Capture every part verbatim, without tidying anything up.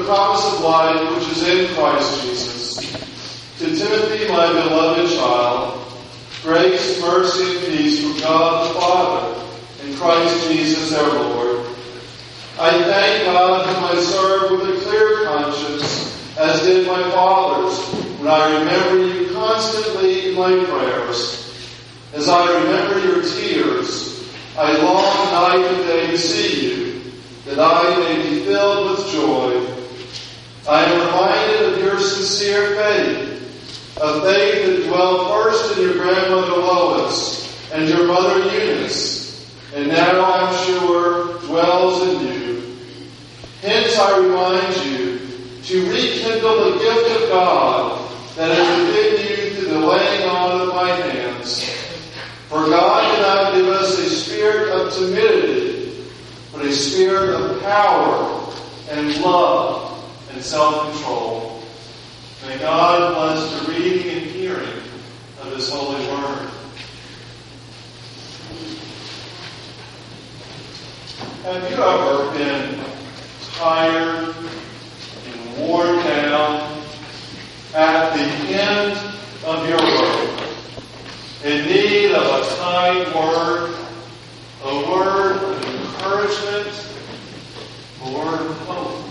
promise of life which is in Christ Jesus. To Timothy, my beloved child, grace, mercy, and peace from God the Father and Christ Jesus our Lord. I thank God whom I serve with a clear conscience, as did my fathers, when I remember you constantly in my prayers. As I remember your tears, I long night and day to see you, that I may be filled with joy. I am reminded of your sincere faith, a faith that dwelt first in your grandmother Lois and your mother Eunice, and now I'm sure dwells in you. Hence I remind you to rekindle the gift of God that is within you through the laying on of my hands. For God did not give us a spirit of timidity, but a spirit of power and love and self-control. May God bless the reading and hearing of His holy word. Have you ever been tired and worn down at the end of your rope, in need of a kind word, a word of encouragement, a word of hope?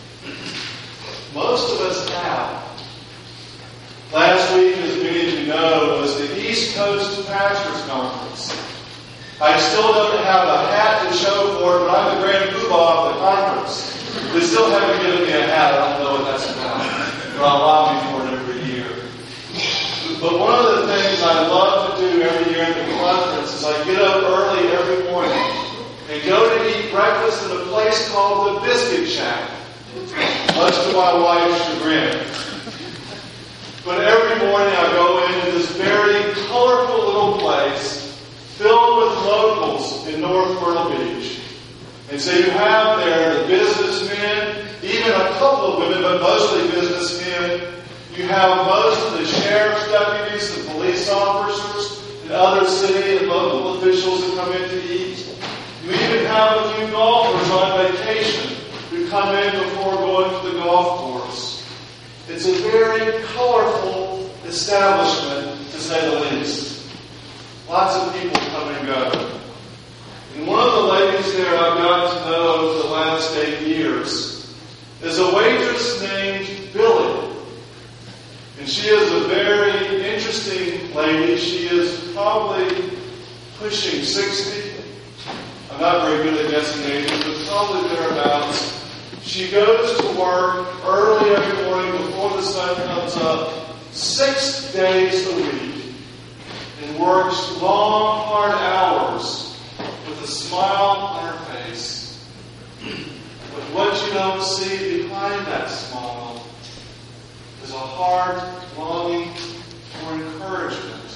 Most of us have. Last week, as many of you know, was the East Coast Pastors Conference. I still don't have a hat to show for it, but I'm the grand poobah of the conference. They still haven't given me a hat. I don't know what that's about. But I'll allow me for it every year. But one of the things I love to do every year at the conference is I get up early every morning and go to eat breakfast at a place called the Biscuit Shack, much to my wife's chagrin. But every morning I go into this very colorful little place filled with locals in North Myrtle Beach. And so you have there the businessmen, even a couple of women, but mostly businessmen. You have most of the sheriff's deputies, the police officers, and other city and local officials who come in to eat. You even have a few golfers on vacation who come in before going to the golf course. It's a very colorful establishment, to say the least. Lots of people come and go. And one of the ladies there I've gotten to know over the last eight years is a waitress named Billy. And she is a very interesting lady. She is probably pushing sixty. I'm not very good at guessing ages, but probably thereabouts. She goes to work early every morning before the sun comes up, six days a week, and works long, hard hours with a smile on her face. But what you don't see behind that smile is a heart longing for encouragement,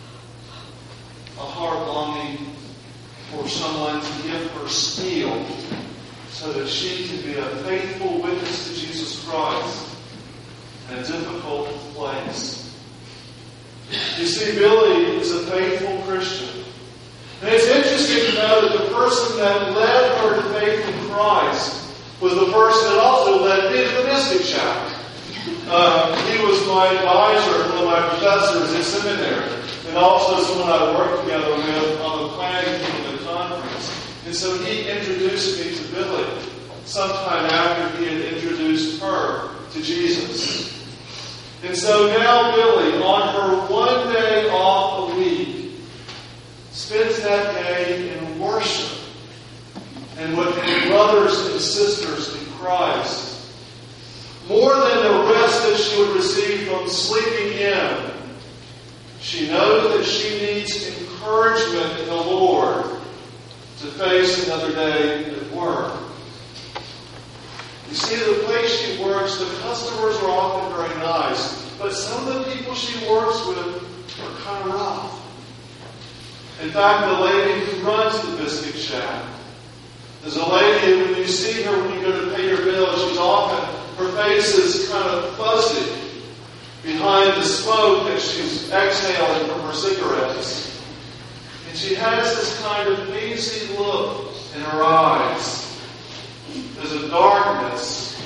a heart longing for someone to give her steel so that she can be a faithful witness to Jesus Christ in a difficult place. You see, Billy is a faithful Christian. And it's interesting to know that the person that led her to faith in Christ was the person that also led me to the Biscuit Shack. Uh, he was my advisor, one of my professors in seminary, and also someone I worked together with on the planning team of the conference. And so he introduced me to Billy sometime after he had introduced her to Jesus. And so now Billy, on her one day off a week, spends that day in worship and with brothers and sisters in Christ. More than the rest that she would receive from sleeping in, she knows that she needs encouragement in the Lord to face another day at work. You see, the place she works, the customers are often very nice, but some of the people she works with are kind of rough. In fact, the lady who runs the Biscuit Shack is a lady, when you see her when you go to pay your bill, she's often, her face is kind of fuzzy behind the smoke that she's exhaling from her cigarettes. And she has this kind of hazy look in her eyes. There's a darkness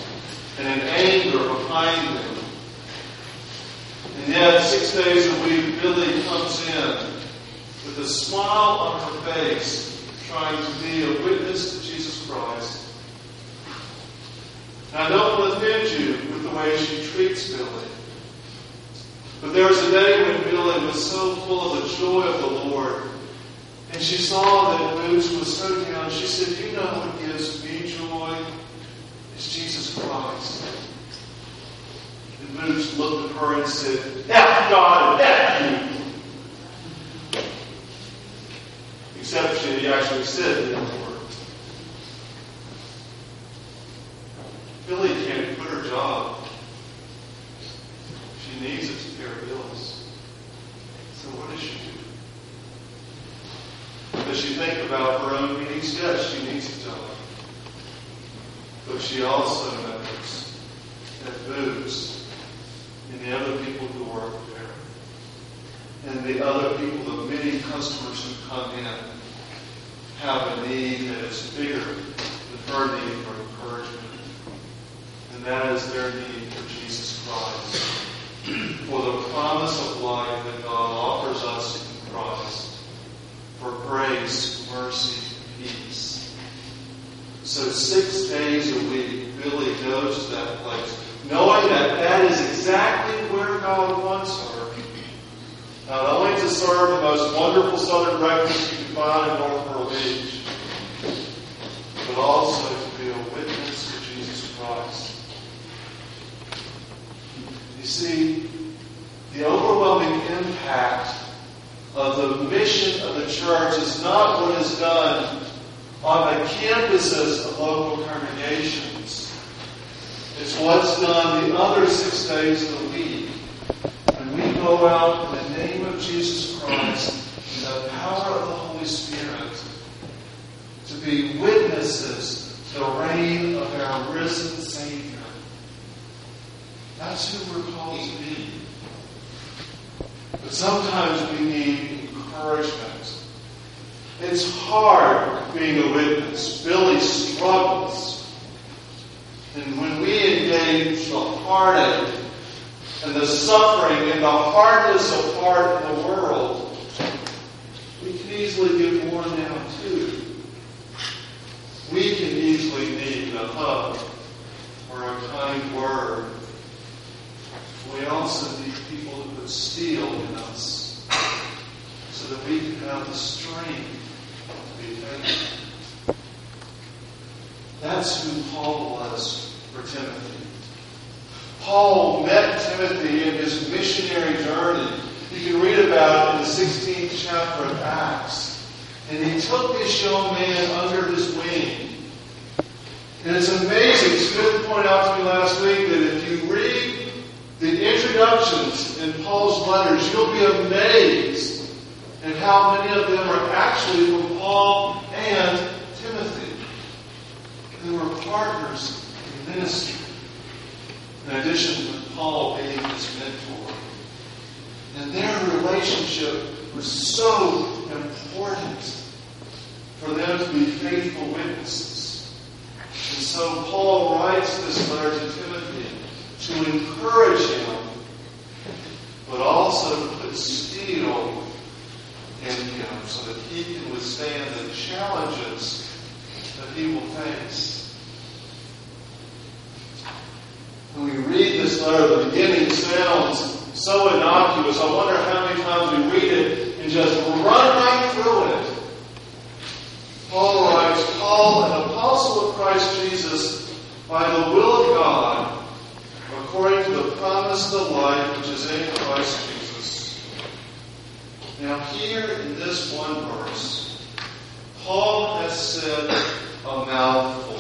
and an anger behind them. And yet, six days a week, Billy comes in with a smile on her face, trying to be a witness to Jesus Christ. And I don't want to offend you with the way she treats Billy. But there was a day when Billy was so full of the joy of the Lord, and she saw that Boots was so down. She said, "You know what gives me joy? It's Jesus Christ." And Boots looked at her and said, "F God and F you." Except she actually said the word. Billy can't quit her job. She needs it to pay her bills. So what does she do? Does she think about her own needs? Yes, she needs a job. But she also knows that Boots and the other people who work there and the other people, the many customers who come in, have a need that is bigger than her need for encouragement. And that is their need for Jesus Christ. For the promise of life that God offers us in Christ. For grace, mercy, peace. So six days a week, Billy goes to that place, knowing that that is exactly where God wants her. Not only to serve the most wonderful southern breakfast you can find in North Myrtle Beach, but also to be a witness for Jesus Christ. You see, the overwhelming impact of the mission of the church is not what is done on the campuses of local congregations. It's what's done the other six days of the week. When we go out in the name of Jesus Christ and the power of the Holy Spirit to be witnesses to the reign of our risen Savior. That's who we're called to be. But sometimes we need encouragement. It's hard being a witness. Billy struggles. And when we engage the heartache and the suffering and the hardness of heart in the world, we can easily get worn down too. We can easily need a hug or a kind word. We also need people who put steel in us so that we can have the strength to be faithful. That's who Paul was for Timothy. Paul met Timothy in his missionary journey. You can read about it in the sixteenth chapter of Acts. And he took this young man under his wing. And it's amazing. Smith pointed out to me last week that if you read the introductions in Paul's letters, you'll be amazed at how many of them are actually from Paul and Timothy. They were partners in ministry. In addition to Paul being his mentor. And their relationship was so important for them to be faithful witnesses. And so Paul writes this letter to Timothy to encourage him, but also to put steel in him so that he can withstand the challenges that he will face. When we read this letter, the beginning sounds so innocuous. I wonder how many times we read it and just run right through it. Paul writes, Paul, an apostle of Christ Jesus, by the will of God, according to the promise of the life which is in Christ Jesus. Now here in this one verse, Paul has said a mouthful.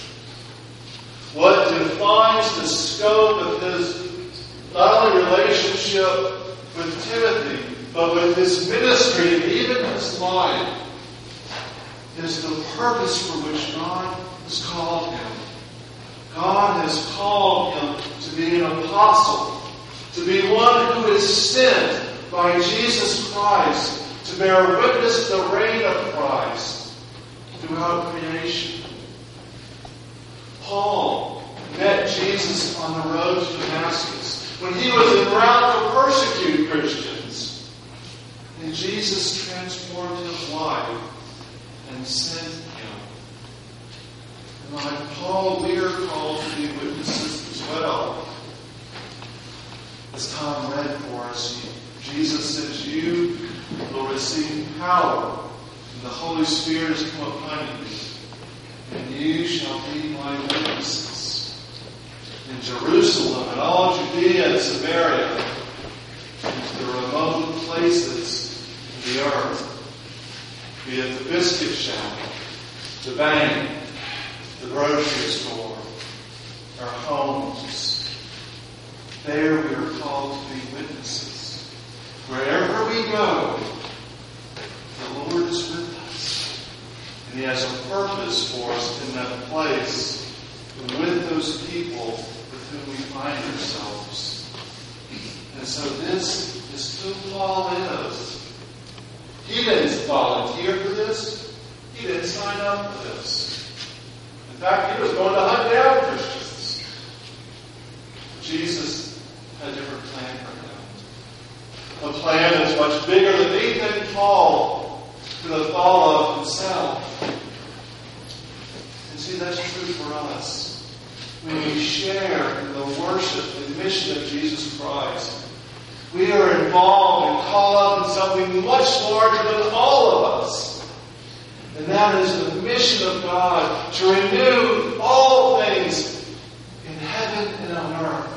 What defines the scope of his not only relationship with Timothy, but with his ministry and even his life, is the purpose for which God has called him. God has called him to be an apostle, to be one who is sent by Jesus Christ to bear witness to the reign of Christ throughout creation. Paul met Jesus on the road to Damascus, when he was en route to persecute Christians. And Jesus transformed his life and sent him. And like Paul, we are called to be witnesses as well. As Tom read for us, Jesus says, you will receive power, and the Holy Spirit has come upon you, and you shall be my witnesses in Jerusalem and all Judea and Samaria, and to the remote places of the earth, be it the biscuit shop, the bank, the grocery store, our homes. There we are called to be witnesses. Wherever we go, the Lord is with us. And He has a purpose for us in that place with those people with whom we find ourselves. And so this is who Paul is. He didn't volunteer for this. He didn't sign up for this. In fact, he was going to hunt down Christians. Jesus had a different plan for him. A plan that's much bigger than anything Paul could have thought of himself. And see, that's true for us. When we share in the worship and mission of Jesus Christ, we are involved and caught up in something much larger than all of us. And that is the mission of God to renew all things in heaven and on earth.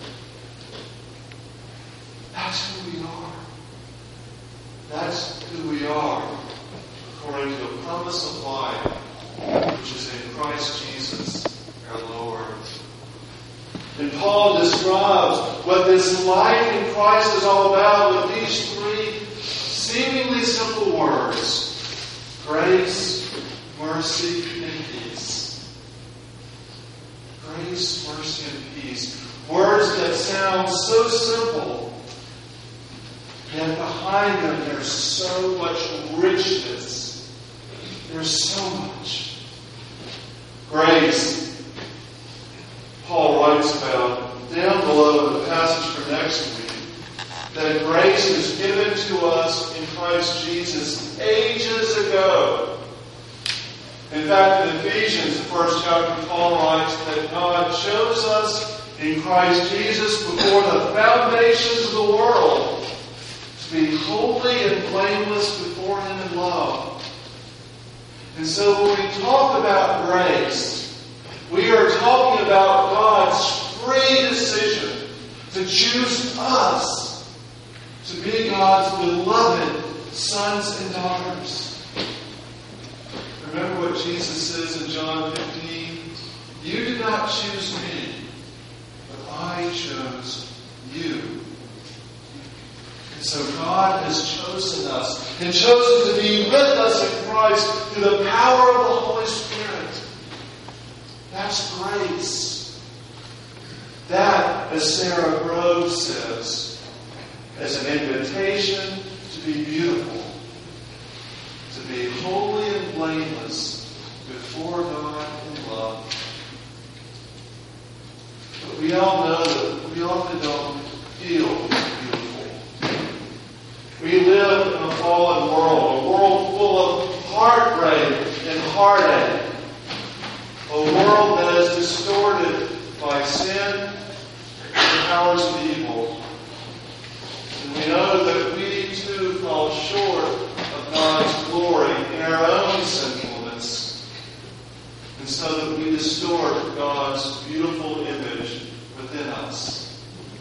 That's who we are. That's who we are according to the promise of life, which is in Christ Jesus our Lord. And Paul describes what this life in Christ is all about with these three seemingly simple words: grace, mercy, and peace. Grace, mercy, and peace. Words that sound so simple, yet behind them there's so much richness. There's so much. Grace, Paul writes about down below in the passage for next week, that grace was given to us in Christ Jesus ages ago. In fact, in Ephesians, the first chapter, Paul writes that God chose us in Christ Jesus before the foundations of the world to be holy and blameless before Him in love. And so when we talk about grace, we are talking about God's free decision to choose us to be God's beloved sons and daughters. Remember what Jesus says in John fifteen? You did not choose me, but I chose you. And so God has chosen us and chosen to be with us in Christ through the power of the Holy Spirit. That's grace. That, as Sarah Grove says, is an invitation to be beautiful, to be holy and blameless before God in love. But we all know that we often don't feel beautiful. We live in a fallen world, a world full of heartbreak and heartache. A world that is distorted by sin and the powers of evil. And we know that we too fall short of God's glory in our own sinfulness. And so that we distort God's beautiful image within us.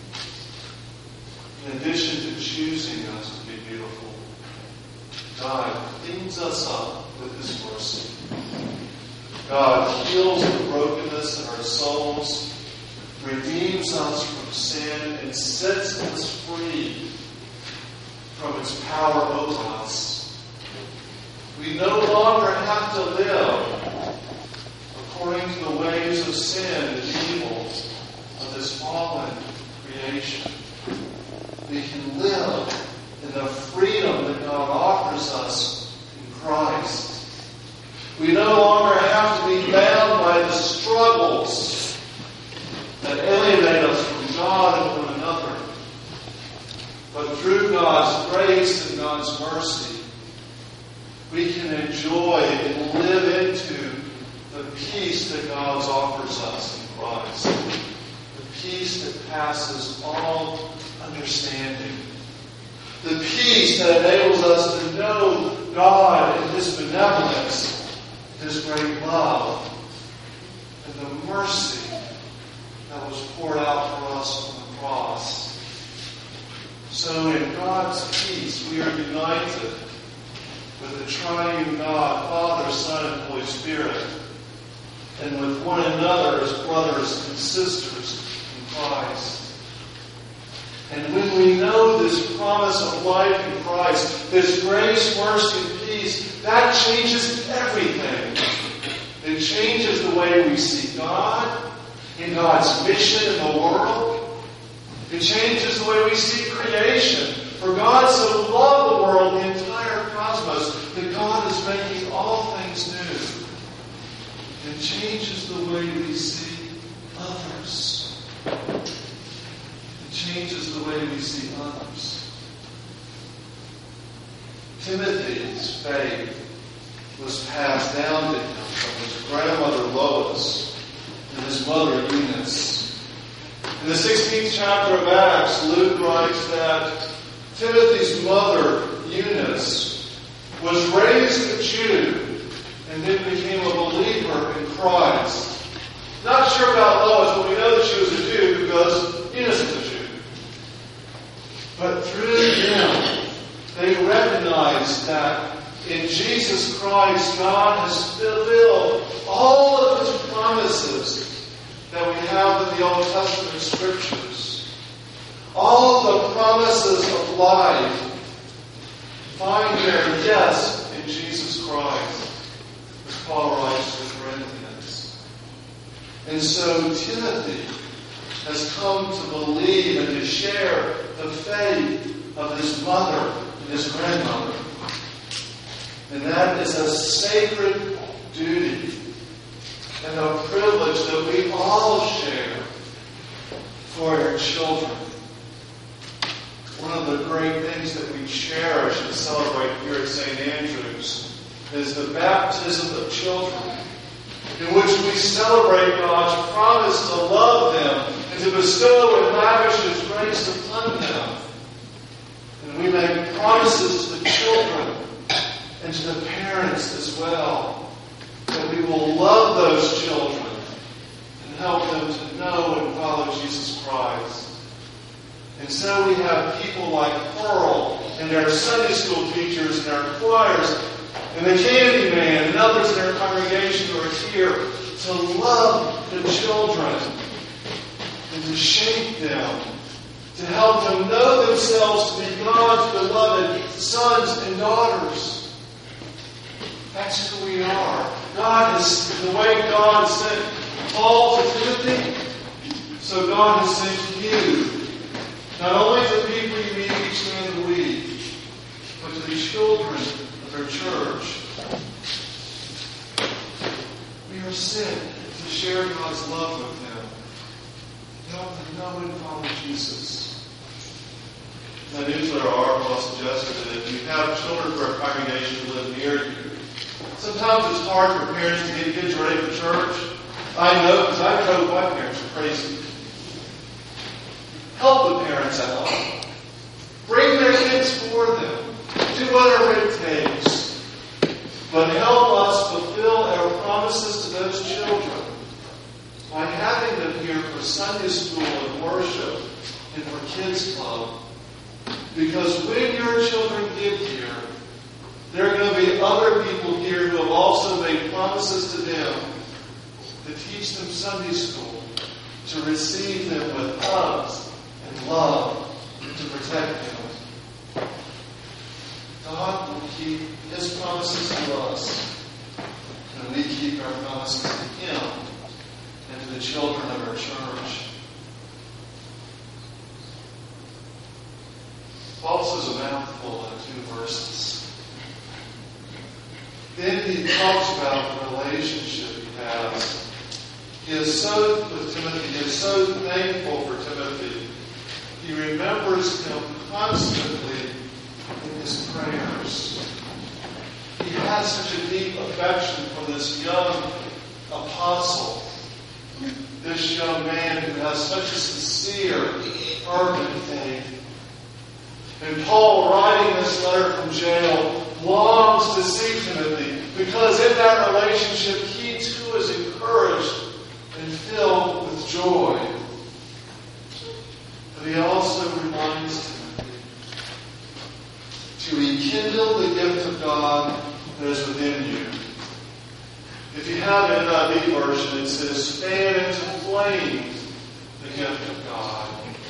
In addition to choosing us to be beautiful, God cleans us up with His mercy. God heals the brokenness in our souls, redeems us from sin, and sets us free from its power over us. We no longer have to live according to the ways of sin and evil of this fallen creation. We can live in the freedom that God offers us in Christ. We no longer have to be bound by the struggles grace and God's mercy, we can enjoy and live into the peace that God offers us in Christ. The peace that passes all understanding. The peace that enables us to know God and His benevolence, His great love, and the mercy that was poured out for us on the cross. So in God's peace, we are united with the triune God, Father, Son, and Holy Spirit, and with one another as brothers and sisters in Christ. And when we know this promise of life in Christ, this grace, mercy, and peace, that changes everything. It changes the way we see God in God's mission in the world. It changes the way we see creation. For God so loved the world, the entire cosmos, that God is making all things new. It changes the way we see others. It changes the way we see others. Timothy's faith was passed down to him from his grandmother Lois and his mother Eunice. In the sixteenth chapter of Acts, Luke writes that Timothy's mother, Eunice, was raised a Jew and then became a believer in Christ. Not sure about Lois, but we know that she was a Jew because Eunice was a Jew. But through them, they recognized that in Jesus Christ, God has fulfilled all of His promises that we have in the Old Testament Scriptures. All the promises of life find their yes in Jesus Christ, as Paul writes to the Corinthians. And so Timothy has come to believe and to share the faith of his mother and his grandmother. And that is a sacred duty and a privilege that we all share for our children. One of the great things that we cherish and celebrate here at Saint Andrew's is the baptism of children, in which we celebrate God's promise to love them and to bestow and lavish His grace upon them. And we make promises to the children and to the parents as well, that we will love those children and help them to know and follow Jesus Christ. And so we have people like Pearl and our Sunday school teachers and our choirs and the Candy Man and others in our congregation who are here to love the children and to shape them, to help them know themselves to be God's beloved sons and daughters. That's who we are. God is, the way God sent Paul to Timothy, so God has sent you. Not only to the people you meet each day of the week, but to the children of our church. We are sent to share God's love with them. Help them know and follow Jesus. In the newsletter article I suggested that if you have children for a congregation who live near you, sometimes it's hard for parents to get kids ready for church. I know because I drove my parents are crazy. Help the parents out. Bring their kids for them. Do whatever it takes. But help us fulfill our promises to those children by having them here for Sunday school and worship and for Kids Club. Because when your children get here, there are going to be other people here who have also made promises to them to teach them Sunday school, to receive them with hugs and love, and to protect them. God will keep His promises to us, and we keep our promises to Him and to the children of our church. Paul says a mouthful in two verses. Then he talks about the relationship he has. He is so, with Timothy, he is so thankful for Timothy. He remembers him constantly in his prayers. He had such a deep affection for this young apostle, this young man who has such a sincere, fervent faith. And Paul, writing this letter from jail, longs to see Timothy, because in that relationship he too is encouraged and filled with joy. But he also reminds Timothy to rekindle the gift of God that is within you. If you have an N I V version, it says, fan into flame the gift of God.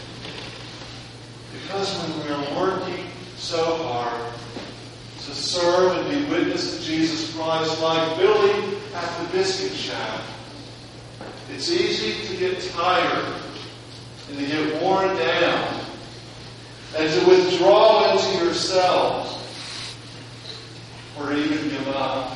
Because when we are working so hard to serve and be witness to Jesus Christ, like Billy at the biscuit shack, it's easy to get tired and to get worn down and to withdraw into yourself or even give up.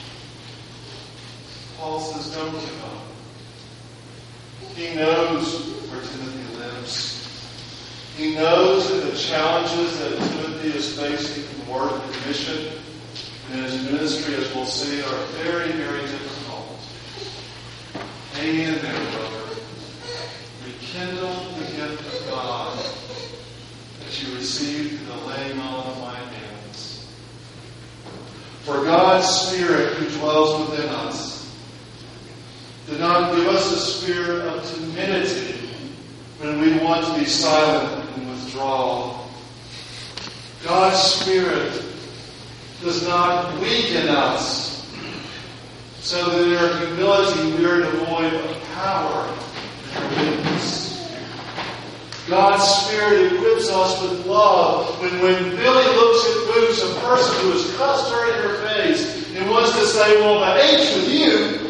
Paul says, don't give up. He knows where Timothy lives. He knows that the challenges that Timothy is facing in work and mission and in his ministry, as we'll see, are very, very difficult. Hang in there, brother. Rekindle the gift of God that you received through the laying on of my hands. For God's Spirit who dwells within us did not give us a spirit of timidity when we want to be silent and withdraw. God's Spirit does not weaken us so that in our humility we are devoid of power and witness. God's Spirit equips us with love. When, when Billy looks at Boots, a person who has cussed her in her face, and wants to say, well, my H's with you,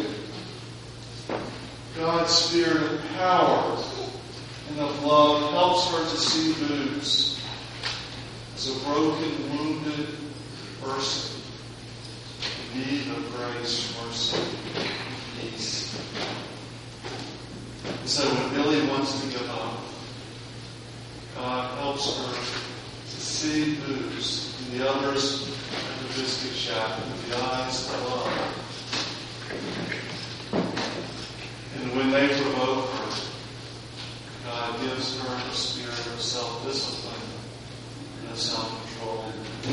God's Spirit of power and of love helps her to see Boots as a broken, wounded person in need of grace, mercy, and peace. And so when Billy wants to give up, God helps her to see Boots and the others at the biscuit shack with the eyes of love. And when they provoke her, God gives her a spirit of self-discipline and of self-control.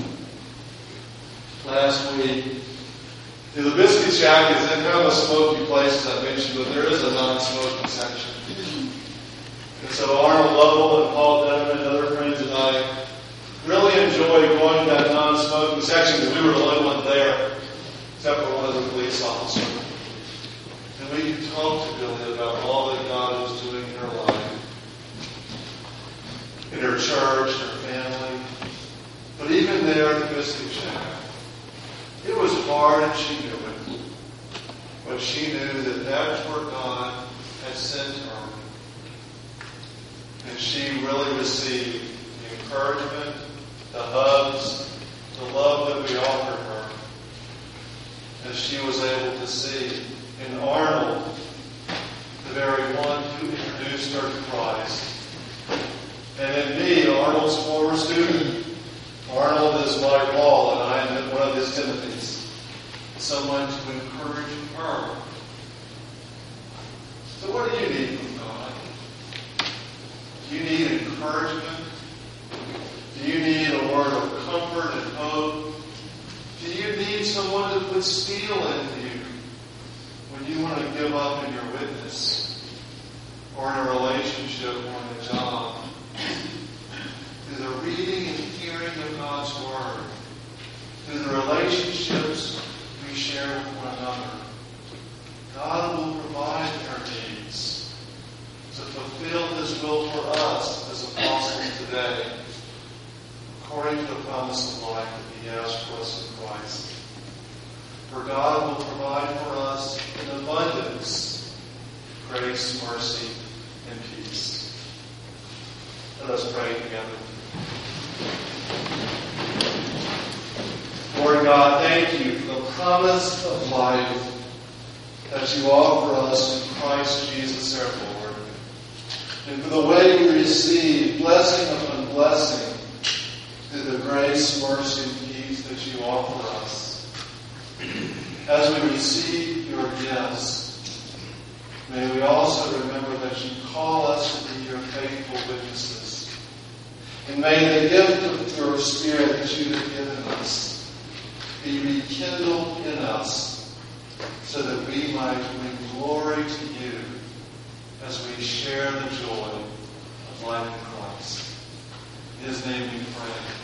Last week, the biscuit shack is in kind of a smoky place, as I mentioned, but there is a non-smoking section. And so Arnold Lovell and Paul Denham and other friends and I really enjoyed going to that non-smoking section because we were the only ones there, except for one of the police officers. And we could talk to Billy about all that God was doing in her life, in her church, her family. But even there at the biscuit shack, it was hard and she knew it. But she knew that that's where God had sent her. And she really received the encouragement, the hugs, the love that we offered her. As she was able to see in Arnold, the very one who introduced her to Christ. And in me, Arnold's former student. Arnold is like Paul, and I am one of his Timothys. Someone to encourage her. So what do you need from God? Do you need encouragement? Do you need a word of comfort and hope? Do you need someone to put steel into you when you want to give up in your witness or in a relationship or in a job? Through the reading and hearing of God's Word, through the relationships we share with one another, God will provide our needs to fulfill His will for us as apostles today, according to the promise of life that He has for us in Christ. For God will provide for us in abundance grace, mercy, and peace. Let us pray together. Lord God, thank you for the promise of life that you offer us in Christ Jesus our Lord, and for the way we receive blessing upon blessing through the grace, mercy, and peace that you offer us. As we receive your gifts, may we also remember that you call us to be your faithful witnesses. And may the gift of your Spirit that you have given us be rekindled in us so that we might bring glory to you as we share the joy of life in Christ. In His name we pray.